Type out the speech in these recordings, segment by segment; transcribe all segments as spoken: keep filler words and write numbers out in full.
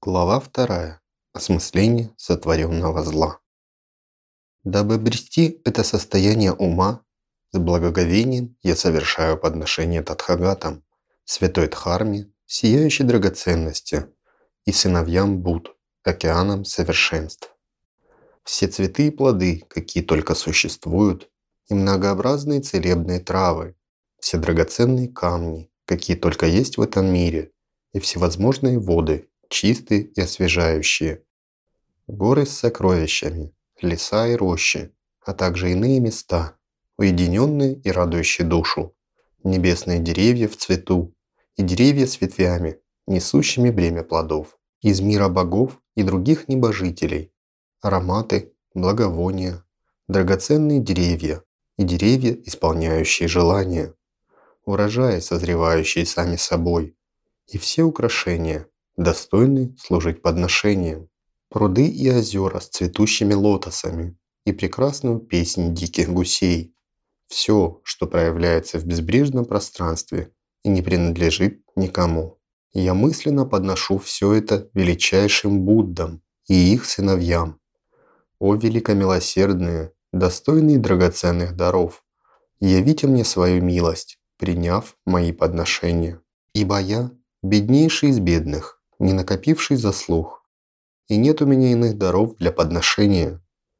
Глава вторая. Осмысление сотворенного зла. Дабы обрести это состояние ума, с благоговением я совершаю подношение Тадхагатам, святой Дхарме, сияющей драгоценности, и сыновьям Будд, океанам совершенств. Все цветы и плоды, какие только существуют, и многообразные целебные травы, все драгоценные камни, какие только есть в этом мире, и всевозможные воды, чистые и освежающие, горы с сокровищами, леса и рощи, а также иные места, уединенные и радующие душу, небесные деревья в цвету и деревья с ветвями, несущими бремя плодов, из мира богов и других небожителей, ароматы, благовония, драгоценные деревья и деревья, исполняющие желания, урожаи, созревающие сами собой, и все украшения, достойны служить подношением, пруды и озера с цветущими лотосами и прекрасную песнь диких гусей. Все, что проявляется в безбрежном пространстве и не принадлежит никому. Я мысленно подношу все это величайшим Буддам и их сыновьям. О великомилосердные, достойные драгоценных даров, явите мне свою милость, приняв мои подношения. Ибо я беднейший из бедных, не накопивший заслуг, и нет у меня иных даров для подношения.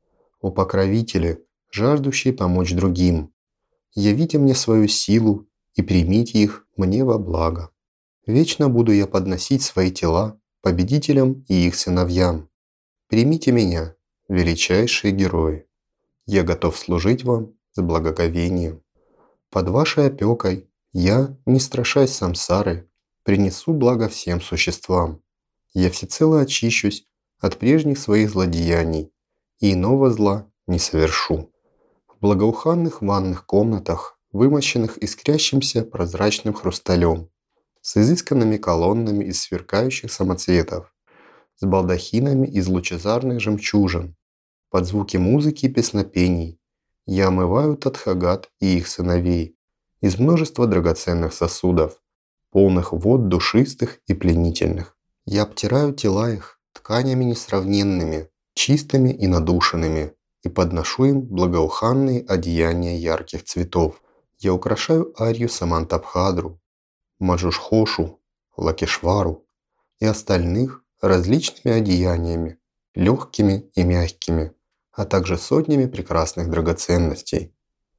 О покровители, жаждущие помочь другим, явите мне свою силу и примите их мне во благо. Вечно буду я подносить свои тела победителям и их сыновьям. Примите меня, величайшие герои. Я готов служить вам с благоговением. Под вашей опекой я, не страшась самсары, принесу благо всем существам. Я всецело очищусь от прежних своих злодеяний и иного зла не совершу. В благоуханных ванных комнатах, вымощенных искрящимся прозрачным хрусталем, с изысканными колоннами из сверкающих самоцветов, с балдахинами из лучезарных жемчужин, под звуки музыки и песнопений, я омываю Тадхагат и их сыновей из множества драгоценных сосудов, полных вод душистых и пленительных. Я обтираю тела их тканями несравненными, чистыми и надушенными, и подношу им благоуханные одеяния ярких цветов. Я украшаю Арью Самантабхадру, Маджушхошу, Лакешвару и остальных различными одеяниями, легкими и мягкими, а также сотнями прекрасных драгоценностей,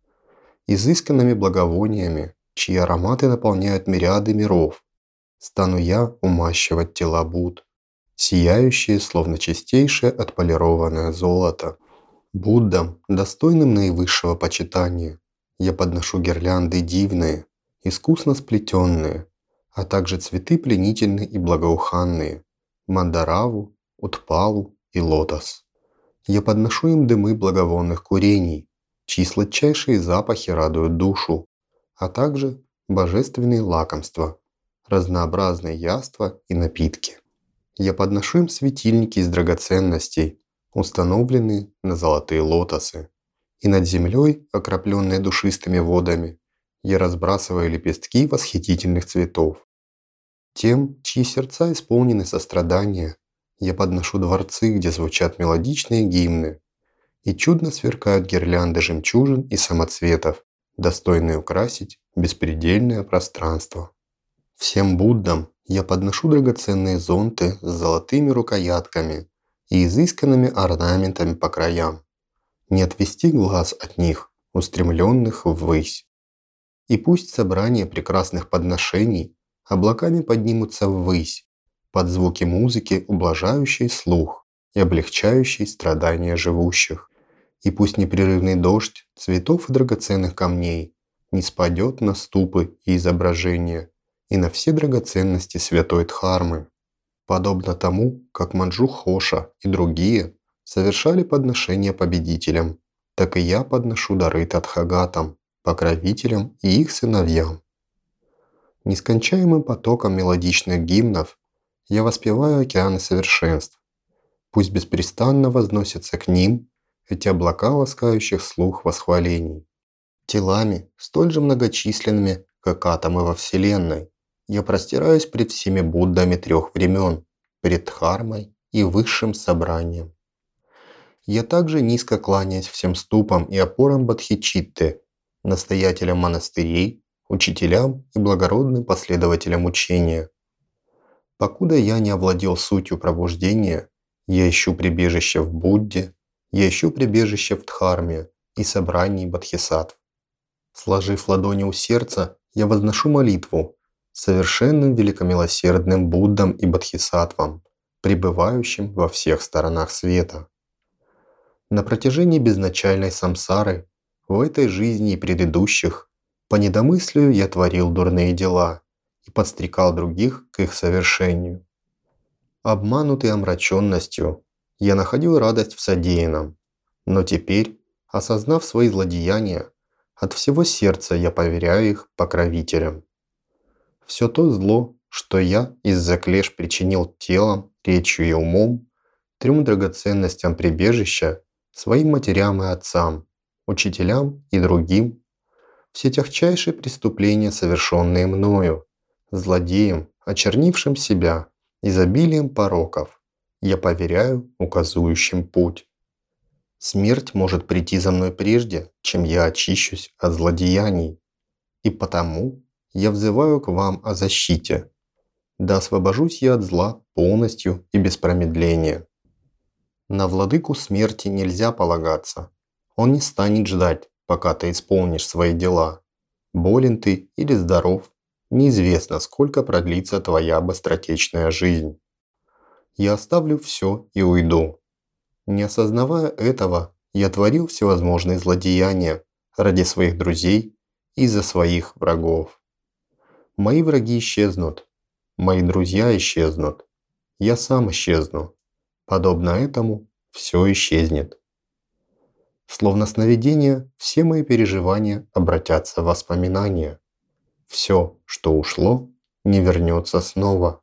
изысканными благовониями, чьи ароматы наполняют мириады миров. Стану я умащивать тела Будд, сияющие, словно чистейшее отполированное золото. Буддам, достойным наивысшего почитания, я подношу гирлянды дивные, искусно сплетенные, а также цветы пленительные и благоуханные, мандараву, утпалу и лотос. Я подношу им дымы благовонных курений, чьи сладчайшие запахи радуют душу, а также божественные лакомства, разнообразные яства и напитки. Я подношу им светильники из драгоценностей, установленные на золотые лотосы, и над землей, окропленной душистыми водами, я разбрасываю лепестки восхитительных цветов. Тем, чьи сердца исполнены сострадания, я подношу дворцы, где звучат мелодичные гимны, и чудно сверкают гирлянды жемчужин и самоцветов, достойные украсить беспредельное пространство. Всем Буддам я подношу драгоценные зонты с золотыми рукоятками и изысканными орнаментами по краям. Не отвести глаз от них, устремленных ввысь. И пусть собрание прекрасных подношений облаками поднимутся ввысь, под звуки музыки, ублажающей слух и облегчающей страдания живущих. И пусть непрерывный дождь цветов и драгоценных камней не спадет на ступы и изображения и на все драгоценности святой Дхармы, подобно тому, как Маджухоша и другие совершали подношения победителям, так и я подношу дары Тадхагатам, покровителям и их сыновьям. Нескончаемым потоком мелодичных гимнов я воспеваю океаны совершенств. Пусть беспрестанно возносятся к ним эти облака ласкающих слух восхвалений. Телами, столь же многочисленными, как атомы во Вселенной, я простираюсь пред всеми Буддами трех времен, пред Дхармой и высшим собранием. Я также низко кланяюсь всем ступам и опорам Бодхичитты, настоятелям монастырей, учителям и благородным последователям учения. Покуда я не овладел сутью пробуждения, я ищу прибежище в Будде, я ищу прибежище в Дхарме и собрании бодхисаттв. Сложив ладони у сердца, я возношу молитву совершенным великомилосердным Буддам и бодхисаттвам, пребывающим во всех сторонах света. На протяжении безначальной самсары, в этой жизни и предыдущих, по недомыслию я творил дурные дела и подстрекал других к их совершению. Обманутый омраченностью, я находил радость в содеянном, но теперь, осознав свои злодеяния, от всего сердца я поверяю их покровителям. Все то зло, что я из-за клеш причинил телом, речью и умом, трем драгоценностям прибежища, своим матерям и отцам, учителям и другим, все тягчайшие преступления, совершенные мною, злодеем, очернившим себя, изобилием пороков, я поверяю указующим путь. Смерть может прийти за мной прежде, чем я очищусь от злодеяний, и потому я взываю к вам о защите. Да освобожусь я от зла полностью и без промедления. На владыку смерти нельзя полагаться. Он не станет ждать, пока ты исполнишь свои дела. Болен ты или здоров, неизвестно, сколько продлится твоя быстротечная жизнь. Я оставлю все и уйду. Не осознавая этого, я творил всевозможные злодеяния ради своих друзей и за своих врагов. Мои враги исчезнут, мои друзья исчезнут, я сам исчезну. Подобно этому все исчезнет. Словно сновидение, все мои переживания обратятся в воспоминания. Все, что ушло, не вернется снова.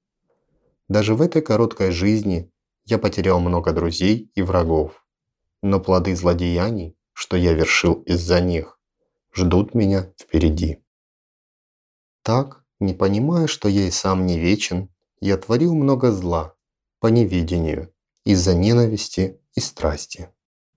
Даже в этой короткой жизни я потерял много друзей и врагов, но плоды злодеяний, что я вершил из-за них, ждут меня впереди. Так, не понимая, что я и сам не вечен, я творил много зла по неведению, из-за ненависти и страсти.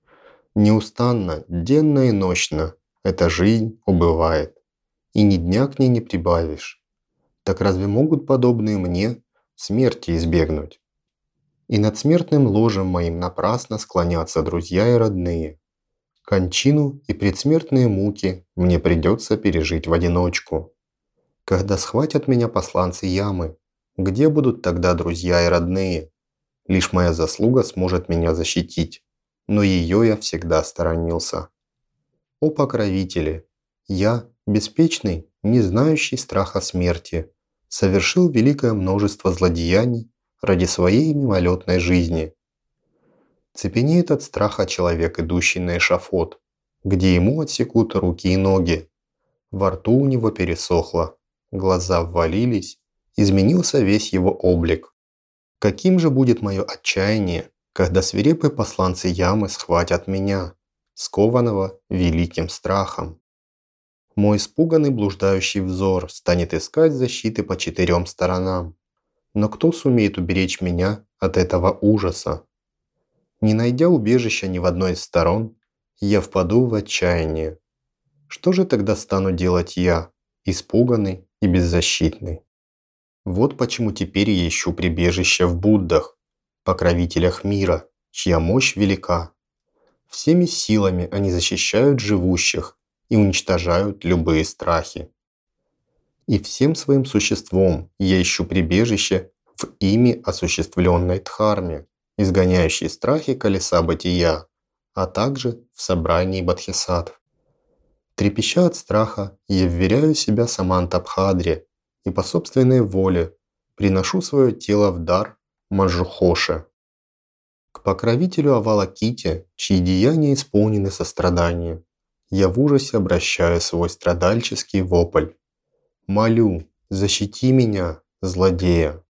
Неустанно, денно и нощно эта жизнь убывает, и ни дня к ней не прибавишь. Так разве могут подобные мне смерти избегнуть? И над смертным ложем моим напрасно склонятся друзья и родные. Кончину и предсмертные муки мне придется пережить в одиночку. Когда схватят меня посланцы ямы, где будут тогда друзья и родные? Лишь моя заслуга сможет меня защитить, но ее я всегда сторонился. О покровители! Я, беспечный, не знающий страха смерти, совершил великое множество злодеяний ради своей мимолетной жизни. Цепенеет от страха человек, идущий на эшафот, где ему отсекут руки и ноги. Во рту у него пересохло, глаза ввалились, изменился весь его облик. Каким же будет мое отчаяние, когда свирепые посланцы ямы схватят меня, скованного великим страхом. Мой испуганный блуждающий взор станет искать защиты по четырем сторонам. Но кто сумеет уберечь меня от этого ужаса? Не найдя убежища ни в одной из сторон, я впаду в отчаяние. Что же тогда стану делать я, испуганный и беззащитный? Вот почему теперь я ищу прибежище в Буддах, покровителях мира, чья мощь велика. Всеми силами они защищают живущих и уничтожают любые страхи. И всем своим существом я ищу прибежище в ими осуществленной Дхарме, изгоняющей страхи колеса бытия, а также в собрании бодхисаттв. Трепеща от страха, я вверяю себя Самантабхадре и по собственной воле приношу свое тело в дар Маджухоше, к покровителю Авалоките, чьи деяния исполнены состраданием. Я в ужасе обращаю свой страдальческий вопль. Молю, защити меня, злодея.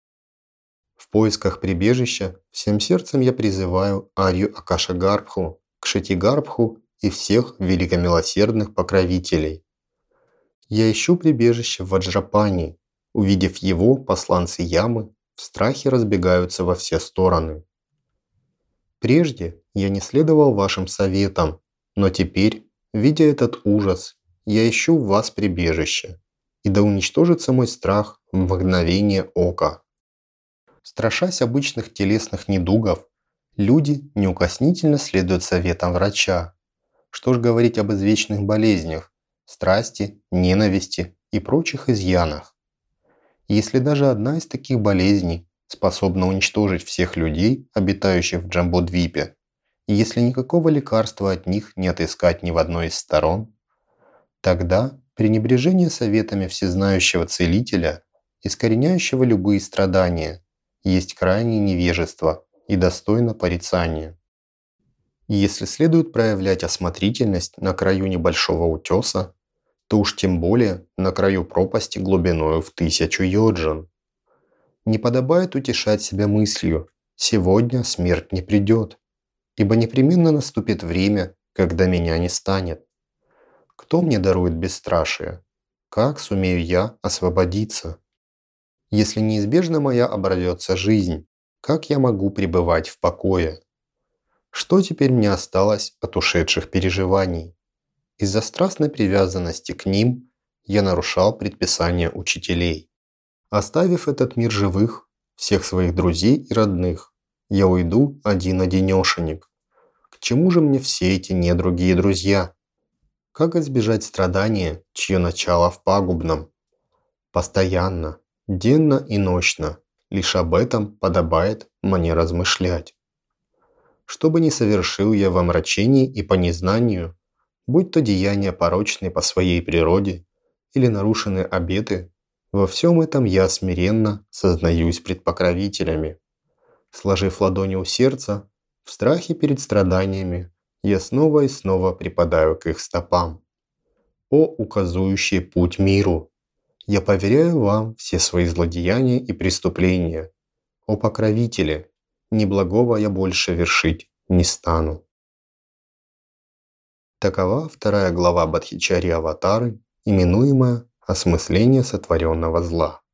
В поисках прибежища всем сердцем я призываю Арью Акашагарбху, Кшетигарбху и всех великомилосердных покровителей. Я ищу прибежище в Ваджрапани. Увидев его, посланцы ямы в страхе разбегаются во все стороны. Прежде я не следовал вашим советам, но теперь, видя этот ужас, я ищу в вас прибежище, и да уничтожится мой страх в мгновение ока. Страшась обычных телесных недугов, люди неукоснительно следуют советам врача. Что ж говорить об извечных болезнях, страсти, ненависти и прочих изъянах. Если даже одна из таких болезней способна уничтожить всех людей, обитающих в Джамбудвипе, и если никакого лекарства от них не отыскать ни в одной из сторон, тогда пренебрежение советами всезнающего целителя, искореняющего любые страдания, есть крайнее невежество и достойно порицания. И если следует проявлять осмотрительность на краю небольшого утеса, то уж тем более на краю пропасти глубиною в тысячу йоджин. Не подобает утешать себя мыслью «сегодня смерть не придет», ибо непременно наступит время, когда меня не станет. Кто мне дарует бесстрашие? Как сумею я освободиться? Если неизбежно моя оборвется жизнь, как я могу пребывать в покое? Что теперь мне осталось от ушедших переживаний? Из-за страстной привязанности к ним я нарушал предписания учителей. Оставив этот мир живых, всех своих друзей и родных, я уйду один-одинешенек. К чему же мне все эти недруги и друзья? Как избежать страдания, чье начало в пагубном? Постоянно, денно и нощно, лишь об этом подобает мне размышлять. Что бы ни совершил я во омрачении и по незнанию, будь то деяния порочные по своей природе или нарушенные обеты, во всем этом я смиренно сознаюсь пред покровителями. Сложив ладони у сердца, в страхе перед страданиями, я снова и снова припадаю к их стопам. О, указующий путь миру! Я поверяю вам все свои злодеяния и преступления. О покровителе! Неблагого я больше вершить не стану. Такова вторая глава Бодхичарьи-аватары, именуемая «Осмысление сотворенного зла».